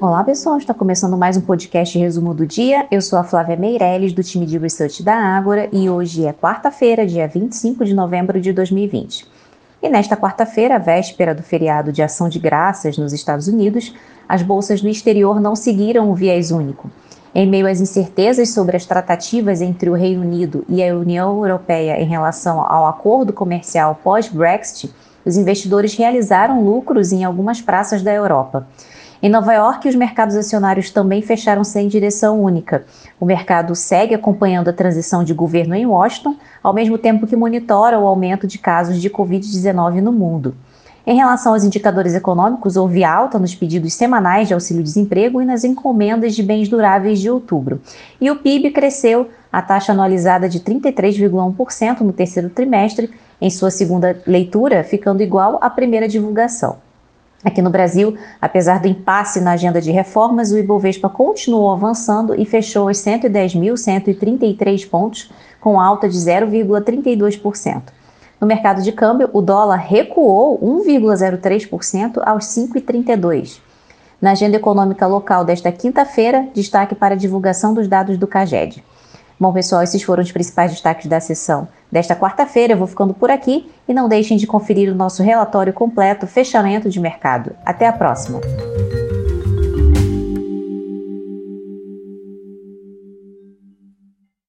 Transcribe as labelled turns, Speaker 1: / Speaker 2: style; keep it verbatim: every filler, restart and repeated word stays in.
Speaker 1: Olá pessoal, está começando mais um podcast resumo do dia. Eu sou a Flávia Meirelles, do time de Research da Ágora, e hoje é quarta-feira, dia vinte e cinco de novembro de dois mil e vinte. E nesta quarta-feira, véspera do feriado de Ação de Graças nos Estados Unidos, as bolsas no exterior não seguiram o viés único. Em meio às incertezas sobre as tratativas entre o Reino Unido e a União Europeia em relação ao acordo comercial pós-Brexit, os investidores realizaram lucros em algumas praças da Europa. Em Nova York, os mercados acionários também fecharam sem direção única. O mercado segue acompanhando a transição de governo em Washington, ao mesmo tempo que monitora o aumento de casos de covid dezenove no mundo. Em relação aos indicadores econômicos, houve alta nos pedidos semanais de auxílio-desemprego e nas encomendas de bens duráveis de outubro. E o P I B cresceu a taxa anualizada de trinta e três vírgula um por cento no terceiro trimestre, em sua segunda leitura, ficando igual à primeira divulgação. Aqui no Brasil, apesar do impasse na agenda de reformas, o Ibovespa continuou avançando e fechou aos cento e dez mil cento e trinta e três pontos, com alta de zero vírgula trinta e dois por cento. No mercado de câmbio, o dólar recuou um vírgula zero três por cento aos cinco vírgula trinta e dois por cento. Na agenda econômica local desta quinta-feira, destaque para a divulgação dos dados do CAGED. Bom, pessoal, esses foram os principais destaques da sessão desta quarta-feira. Eu vou ficando por aqui e não deixem de conferir o nosso relatório completo Fechamento de Mercado. Até a próxima!